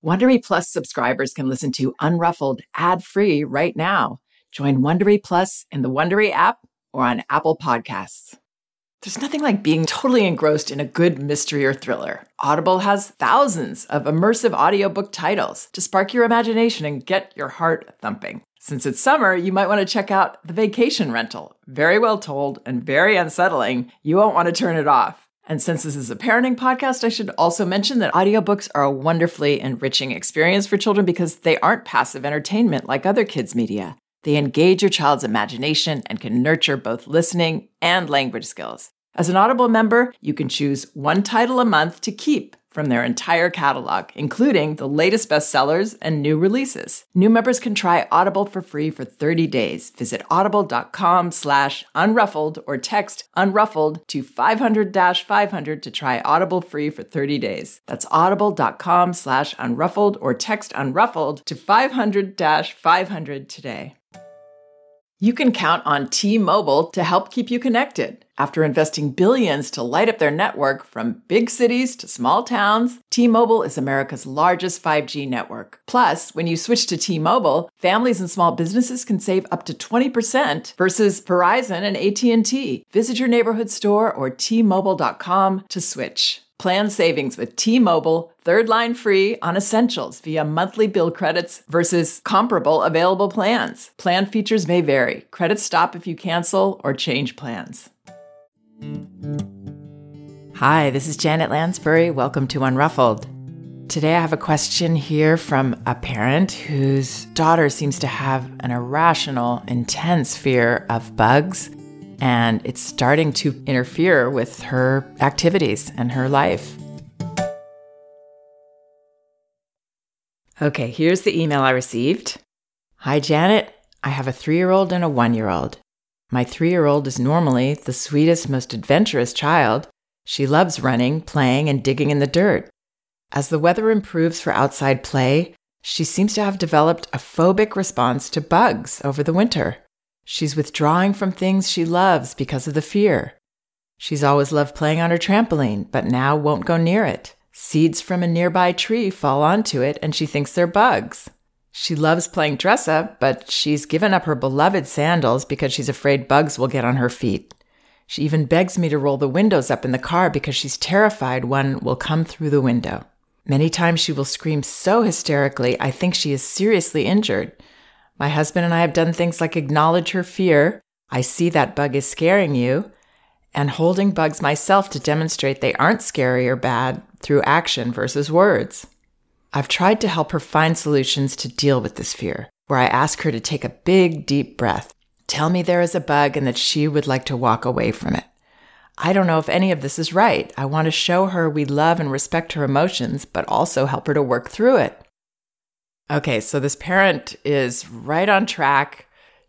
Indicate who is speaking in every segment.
Speaker 1: Wondery Plus subscribers can listen to Unruffled ad-free right now. Join Wondery Plus in the Wondery app or on Apple Podcasts. There's nothing like being totally engrossed in a good mystery or thriller. Audible has thousands of immersive audiobook titles to spark your imagination and get your heart thumping. Since it's summer, you might want to check out The Vacation Rental. Very well told and very unsettling. You won't want to turn it off. And since this is a parenting podcast, I should also mention that audiobooks are a wonderfully enriching experience for children because they aren't passive entertainment like other kids' media. They engage your child's imagination and can nurture both listening and language skills. As an Audible member, you can choose one title a month to keep from their entire catalog, including the latest bestsellers and new releases. New members can try Audible for free for 30 days. Visit audible.com/unruffled or text unruffled to 500-500 to try Audible free for 30 days. That's audible.com/unruffled or text unruffled to 500-500 today. You can count on T-Mobile to help keep you connected. After investing billions to light up their network from big cities to small towns, T-Mobile is America's largest 5G network. Plus, when you switch to T-Mobile, families and small businesses can save up to 20% versus Verizon and AT&T. Visit your neighborhood store or T-Mobile.com to switch. Plan savings with T-Mobile, third line free on essentials via monthly bill credits versus comparable available plans. Plan features may vary. Credits stop if you cancel or change plans. Hi, this is Janet Lansbury. Welcome to Unruffled. Today I have a question here from a parent whose daughter seems to have an irrational, intense fear of bugs, and it's starting to interfere with her activities and her life. Okay, here's the email I received. Hi, Janet. I have a 3-year-old and a 1-year-old. My 3-year-old is normally the sweetest, most adventurous child. She loves running, playing, and digging in the dirt. As the weather improves for outside play, she seems to have developed a phobic response to bugs over the winter. She's withdrawing from things she loves because of the fear. She's always loved playing on her trampoline, but now won't go near it. Seeds from a nearby tree fall onto it, and she thinks they're bugs. She loves playing dress-up, but she's given up her beloved sandals because she's afraid bugs will get on her feet. She even begs me to roll the windows up in the car because she's terrified one will come through the window. Many times she will scream so hysterically, I think she is seriously injured. My husband and I have done things like acknowledge her fear, I see that bug is scaring you, and holding bugs myself to demonstrate they aren't scary or bad through action versus words. I've tried to help her find solutions to deal with this fear, where I ask her to take a big, deep breath, tell me there is a bug and that she would like to walk away from it. I don't know if any of this is right. I want to show her we love and respect her emotions, but also help her to work through it. Okay, so this parent is right on track.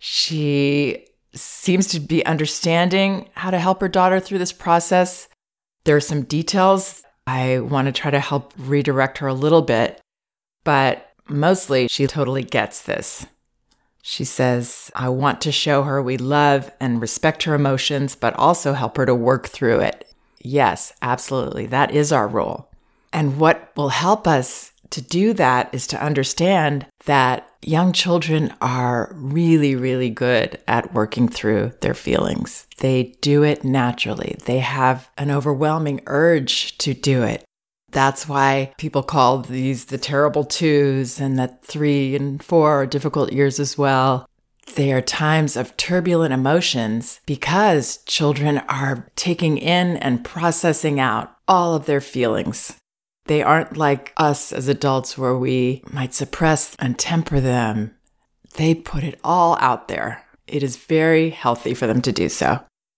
Speaker 1: She seems to be understanding how to help her daughter through this process. There are some details I want to try to help redirect her a little bit, but mostly she totally gets this. She says, I want to show her we love and respect her emotions, but also help her to work through it. Yes, absolutely. That is our role. And what will help us to do that is to understand that young children are really, really good at working through their feelings. They do it naturally. They have an overwhelming urge to do it. That's why people call these the terrible twos, and that 3 and 4 are difficult years as well. They are times of turbulent emotions because children are taking in and processing out all of their feelings. They aren't like us as adults where we might suppress and temper them. They put it all out there. It is very healthy for them to do so.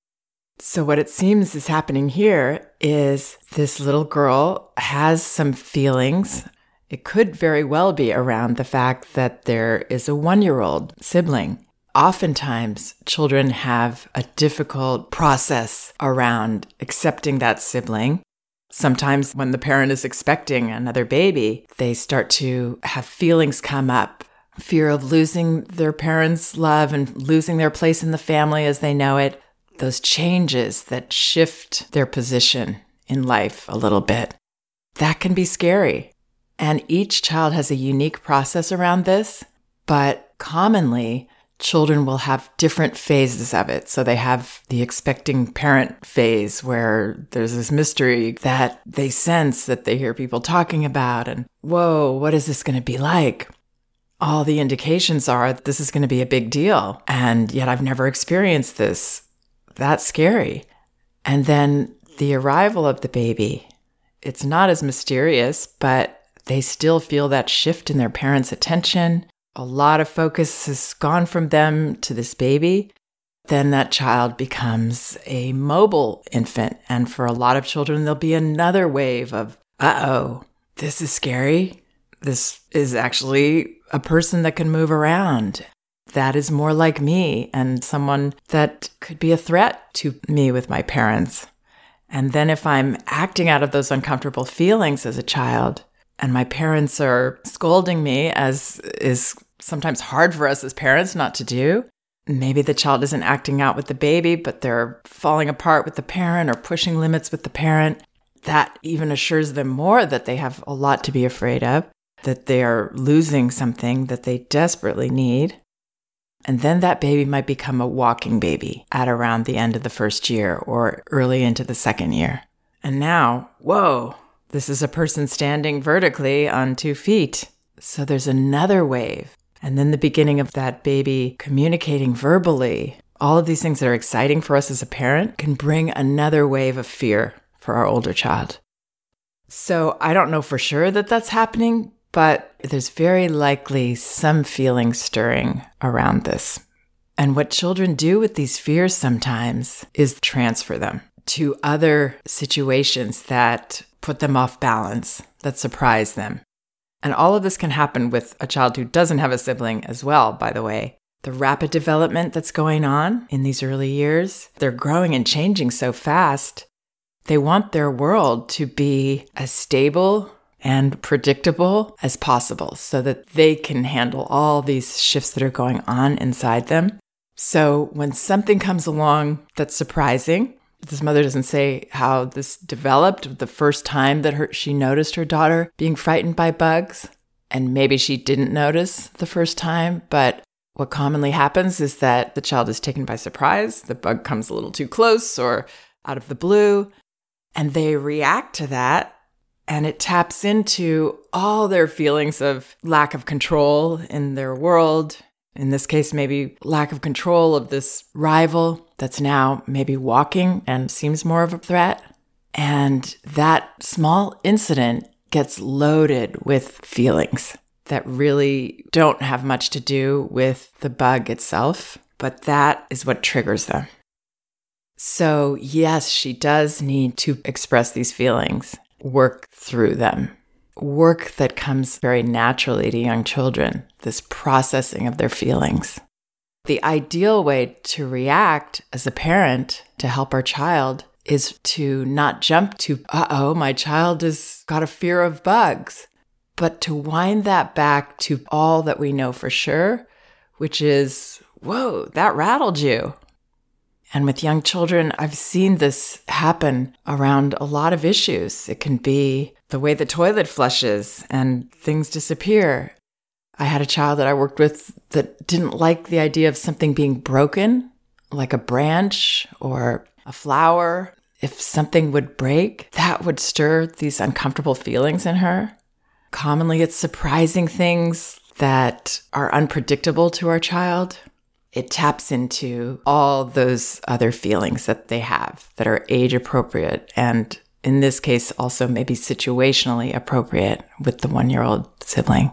Speaker 1: So what it seems is happening here is this little girl has some feelings. It could very well be around the fact that there is a 1-year-old sibling. Oftentimes, children have a difficult process around accepting that sibling. Sometimes when the parent is expecting another baby, they start to have feelings come up. Fear of losing their parents' love and losing their place in the family as they know it. Those changes that shift their position in life a little bit. That can be scary. And each child has a unique process around this, but commonly children will have different phases of it. So they have the expecting parent phase where there's this mystery that they sense that they hear people talking about and, whoa, what is this going to be like? All the indications are that this is going to be a big deal. And yet I've never experienced this. That's scary. And then the arrival of the baby, it's not as mysterious, but they still feel that shift in their parents' attention. A lot of focus has gone from them to this baby. Then that child becomes a mobile infant. And for a lot of children, there'll be another wave of, uh-oh, this is scary. This is actually a person that can move around. That is more like me and someone that could be a threat to me with my parents. And then if I'm acting out of those uncomfortable feelings as a child, and my parents are scolding me, as is sometimes hard for us as parents not to do. Maybe the child isn't acting out with the baby, but they're falling apart with the parent or pushing limits with the parent. That even assures them more that they have a lot to be afraid of, that they are losing something that they desperately need. And then that baby might become a walking baby at around the end of the first year or early into the second year. And now, whoa, this is a person standing vertically on 2 feet. So there's another wave. And then the beginning of that baby communicating verbally. All of these things that are exciting for us as a parent can bring another wave of fear for our older child. So I don't know for sure that that's happening, but there's very likely some feeling stirring around this. And what children do with these fears sometimes is transfer them to other situations that put them off balance, that surprise them. And all of this can happen with a child who doesn't have a sibling as well, by the way. The rapid development that's going on in these early years, they're growing and changing so fast. They want their world to be as stable and predictable as possible so that they can handle all these shifts that are going on inside them. So when something comes along that's surprising, this mother doesn't say how this developed the first time that she noticed her daughter being frightened by bugs. And maybe she didn't notice the first time, but what commonly happens is that the child is taken by surprise. The bug comes a little too close or out of the blue, and they react to that. And it taps into all their feelings of lack of control in their world. In this case, maybe lack of control of this rival that's now maybe walking and seems more of a threat. And that small incident gets loaded with feelings that really don't have much to do with the bug itself, but that is what triggers them. So yes, she does need to express these feelings, work through them. Work that comes very naturally to young children, this processing of their feelings. The ideal way to react as a parent to help our child is to not jump to, my child has got a fear of bugs, but to wind that back to all that we know for sure, which is, whoa, that rattled you. And with young children, I've seen this happen around a lot of issues. It can be the way the toilet flushes and things disappear. I had a child that I worked with that didn't like the idea of something being broken, like a branch or a flower. If something would break, that would stir these uncomfortable feelings in her. Commonly, it's surprising things that are unpredictable to our child. It taps into all those other feelings that they have that are age appropriate and in this case also maybe situationally appropriate with the 1-year-old sibling.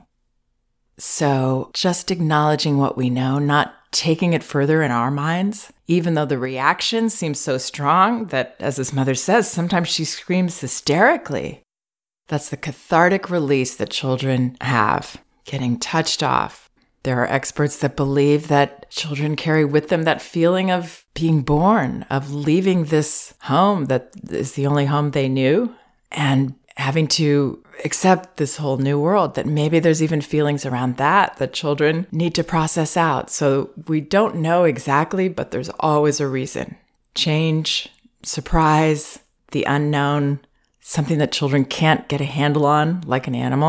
Speaker 1: So just acknowledging what we know, not taking it further in our minds, even though the reaction seems so strong that, as this mother says, sometimes she screams hysterically. That's the cathartic release that children have, getting touched off. There are experts that believe that children carry with them that feeling of being born, of leaving this home that is the only home they knew, and having to accept this whole new world, that maybe there's even feelings around that children need to process out. So we don't know exactly, but there's always a reason. Change, surprise, the unknown, something that children can't get a handle on, like an animal.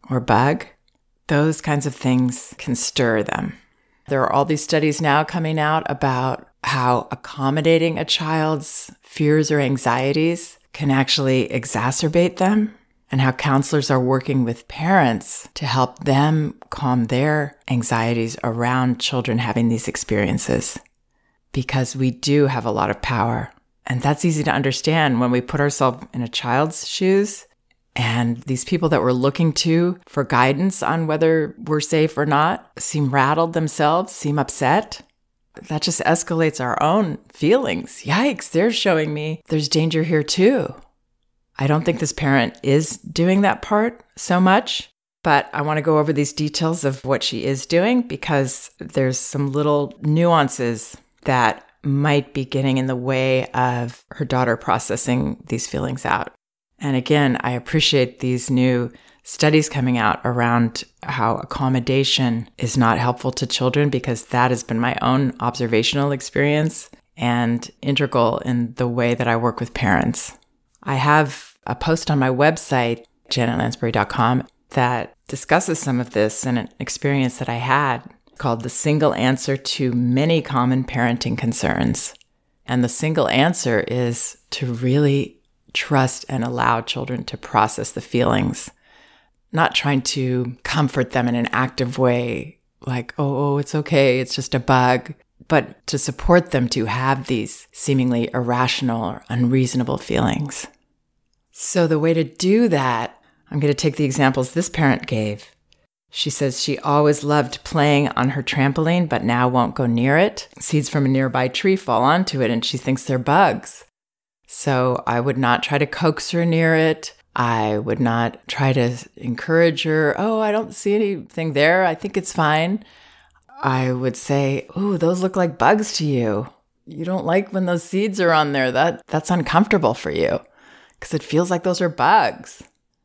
Speaker 1: or bug, those kinds of things can stir them. There are all these studies now coming out about how accommodating a child's fears or anxieties can actually exacerbate them, and how counselors are working with parents to help them calm their anxieties around children having these experiences. Because we do have a lot of power. And that's easy to understand when we put ourselves in a child's shoes, and these people that we're looking to for guidance on whether we're safe or not seem rattled themselves, seem upset. That just escalates our own feelings. Yikes, they're showing me there's danger here too. I don't think this parent is doing that part so much, but I want to go over these details of what she is doing because there's some little nuances that might be getting in the way of her daughter processing these feelings out. And again, I appreciate these new studies coming out around how accommodation is not helpful to children, because that has been my own observational experience and integral in the way that I work with parents. I have a post on my website, janetlansbury.com, that discusses some of this and an experience that I had called The Single Answer to Many Common Parenting Concerns. And the single answer is to really trust and allow children to process the feelings, not trying to comfort them in an active way, like, oh, it's okay, it's just a bug, but to support them to have these seemingly irrational or unreasonable feelings. So the way to do that, I'm going to take the examples this parent gave. She says she always loved playing on her trampoline, but now won't go near it. Seeds from a nearby tree fall onto it, and she thinks they're bugs. So I would not try to coax her near it. I would not try to encourage her. Oh, I don't see anything there. I think it's fine. I would say, oh, those look like bugs to you. You don't like when those seeds are on there. That's uncomfortable for you because it feels like those are bugs.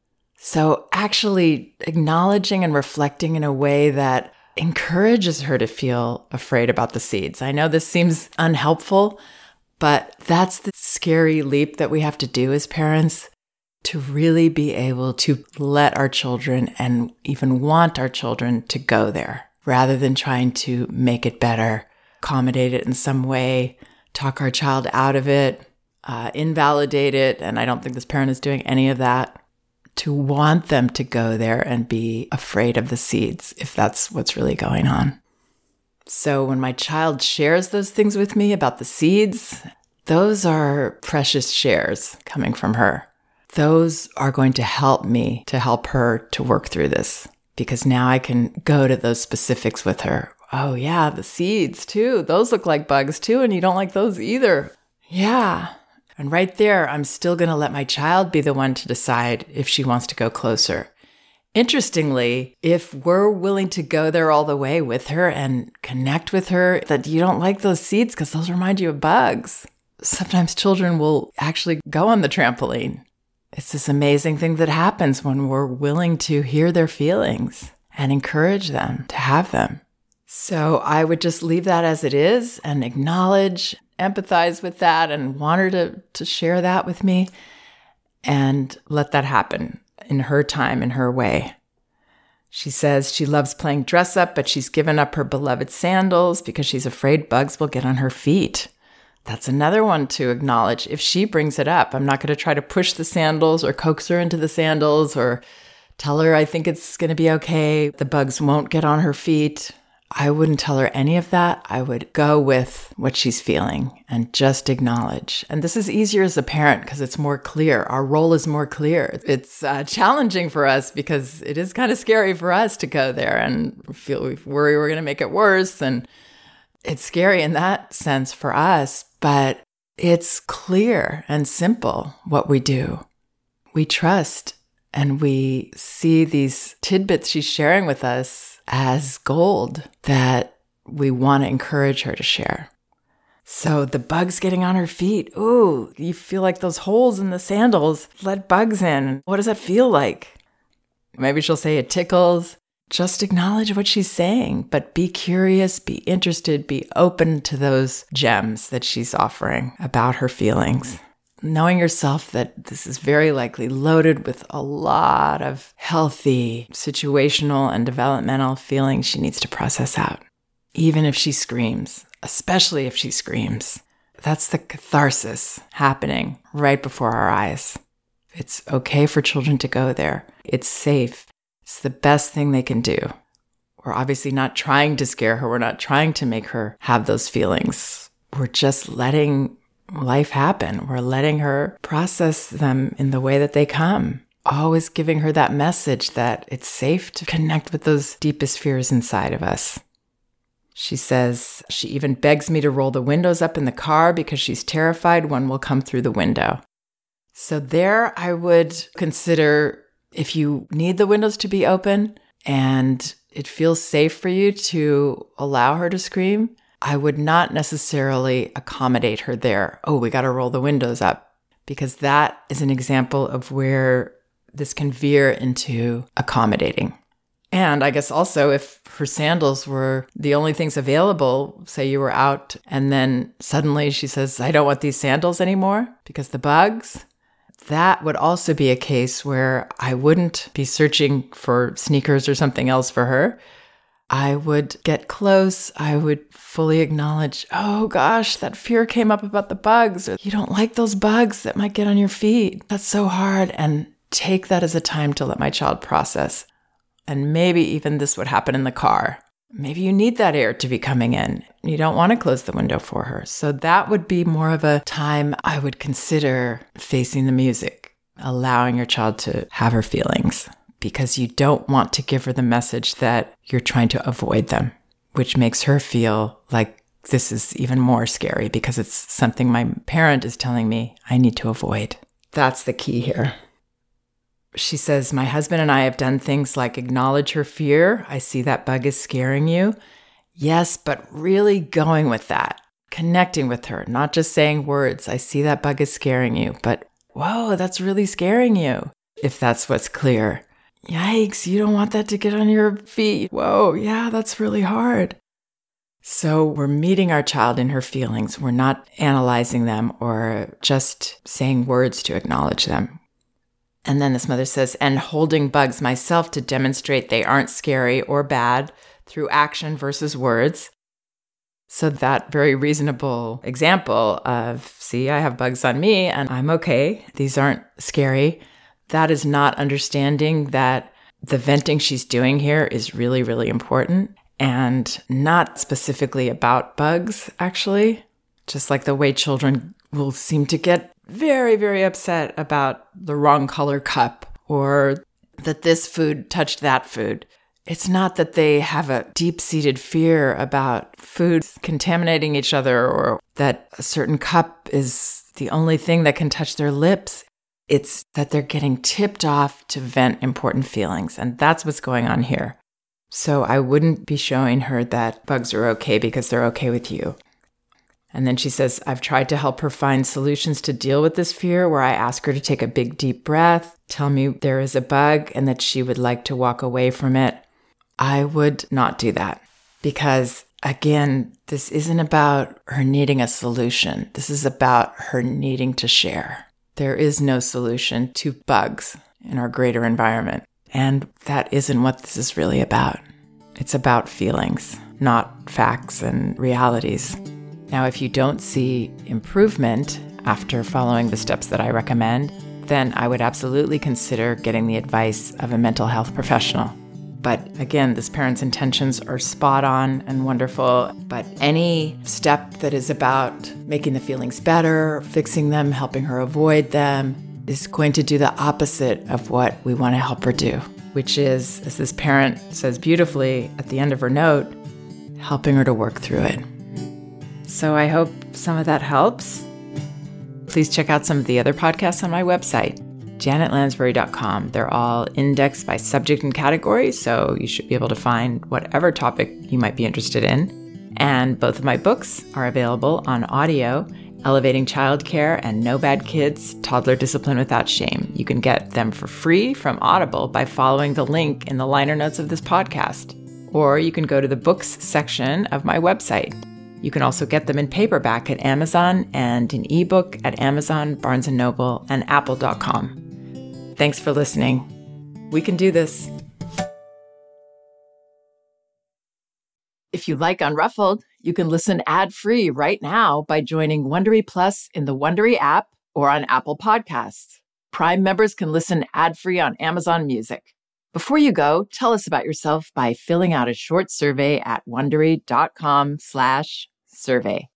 Speaker 1: So actually acknowledging and reflecting in a way that encourages her to feel afraid about the seeds. I know this seems unhelpful, but that's the scary leap that we have to do as parents, to really be able to let our children and even want our children to go there, rather than trying to make it better, accommodate it in some way, talk our child out of it, invalidate it. And I don't think this parent is doing any of that. To want them to go there and be afraid of the seeds, if that's what's really going on. So when my child shares those things with me about the seeds, those are precious shares coming from her. Those are going to help me to help her to work through this, because now I can go to those specifics with her. Oh yeah, the seeds too. Those look like bugs too, and you don't like those either. Yeah. And right there, I'm still going to let my child be the one to decide if she wants to go closer. Interestingly, if we're willing to go there all the way with her and connect with her, that you don't like those seeds because those remind you of bugs, sometimes children will actually go on the trampoline. It's this amazing thing that happens when we're willing to hear their feelings and encourage them to have them. So I would just leave that as it is and acknowledge, empathize with that, and want her to share that with me and let that happen in her time, in her way. She says she loves playing dress up, but she's given up her beloved sandals because she's afraid bugs will get on her feet. That's another one to acknowledge. If she brings it up, I'm not going to try to push the sandals or coax her into the sandals or tell her I think it's going to be okay. The bugs won't get on her feet. I wouldn't tell her any of that. I would go with what she's feeling and just acknowledge. And this is easier as a parent because it's more clear. Our role is more clear. It's challenging for us because it is kind of scary for us to go there and worry we're going to make it worse. And it's scary in that sense for us, but it's clear and simple what we do. We trust and we see these tidbits she's sharing with us as gold that we want to encourage her to share. So the bugs getting on her feet, ooh, you feel like those holes in the sandals let bugs in. What does that feel like? Maybe she'll say it tickles. Just acknowledge what she's saying, but be curious, be interested, be open to those gems that she's offering about her feelings. knowing yourself that this is very likely loaded with a lot of healthy situational and developmental feelings she needs to process out. Even if she screams, especially if she screams, that's the catharsis happening right before our eyes. It's okay for children to go there. It's safe. It's the best thing they can do. We're obviously not trying to scare her. We're not trying to make her have those feelings. We're just letting life happen. We're letting her process them in the way that they come. Always giving her that message that it's safe to connect with those deepest fears inside of us. She says she even begs me to roll the windows up in the car because she's terrified one will come through the window. So there I would consider, if you need the windows to be open and it feels safe for you to allow her to scream, I would not necessarily accommodate her there. Oh, we got to roll the windows up, because that is an example of where this can veer into accommodating. And I guess also if her sandals were the only things available, say you were out and then suddenly she says, I don't want these sandals anymore because the bugs, that would also be a case where I wouldn't be searching for sneakers or something else for her. I would get close. I would fully acknowledge, oh gosh, that fear came up about the bugs. Or, you don't like those bugs that might get on your feet. That's so hard. And take that as a time to let my child process. And maybe even this would happen in the car. Maybe you need that air to be coming in. You don't want to close the window for her. So that would be more of a time I would consider facing the music, allowing your child to have her feelings, because you don't want to give her the message that you're trying to avoid them, which makes her feel like this is even more scary because it's something my parent is telling me I need to avoid. That's the key here. She says, my husband and I have done things like acknowledge her fear. I see that bug is scaring you. Yes, but really going with that, connecting with her, not just saying words. I see that bug is scaring you, but whoa, that's really scaring you. If that's what's clear. Yikes, you don't want that to get on your feet. Whoa, yeah, that's really hard. So we're meeting our child in her feelings. We're not analyzing them or just saying words to acknowledge them. And then this mother says, and holding bugs myself to demonstrate they aren't scary or bad through action versus words. So that very reasonable example of, see, I have bugs on me and I'm okay. These aren't scary. That is not understanding that the venting she's doing here is really, really important and not specifically about bugs, actually. Just like the way children will seem to get very, very upset about the wrong color cup or that this food touched that food. It's not that they have a deep-seated fear about food contaminating each other or that a certain cup is the only thing that can touch their lips. It's that they're getting tipped off to vent important feelings, and that's what's going on here. So I wouldn't be showing her that bugs are okay because they're okay with you. And then she says, I've tried to help her find solutions to deal with this fear where I ask her to take a big, deep breath, tell me there is a bug and that she would like to walk away from it. I would not do that because, again, this isn't about her needing a solution. This is about her needing to share. There is no solution to bugs in our greater environment. And that isn't what this is really about. It's about feelings, not facts and realities. Now, if you don't see improvement after following the steps that I recommend, then I would absolutely consider getting the advice of a mental health professional. But again, this parent's intentions are spot on and wonderful, but any step that is about making the feelings better, fixing them, helping her avoid them, is going to do the opposite of what we want to help her do, which is, as this parent says beautifully at the end of her note, helping her to work through it. So I hope some of that helps. Please check out some of the other podcasts on my website, janetlansbury.com. They're all indexed by subject and category, so you should be able to find whatever topic you might be interested in. And both of my books are available on audio, Elevating Childcare and No Bad Kids, Toddler Discipline Without Shame. You can get them for free from Audible by following the link in the liner notes of this podcast. Or you can go to the books section of my website. You can also get them in paperback at Amazon and in ebook at Amazon, Barnes & Noble, and Apple.com. Thanks for listening. We can do this. If you like Unruffled, you can listen ad-free right now by joining Wondery Plus in the Wondery app or on Apple Podcasts. Prime members can listen ad-free on Amazon Music. Before you go, tell us about yourself by filling out a short survey at Wondery.com/survey.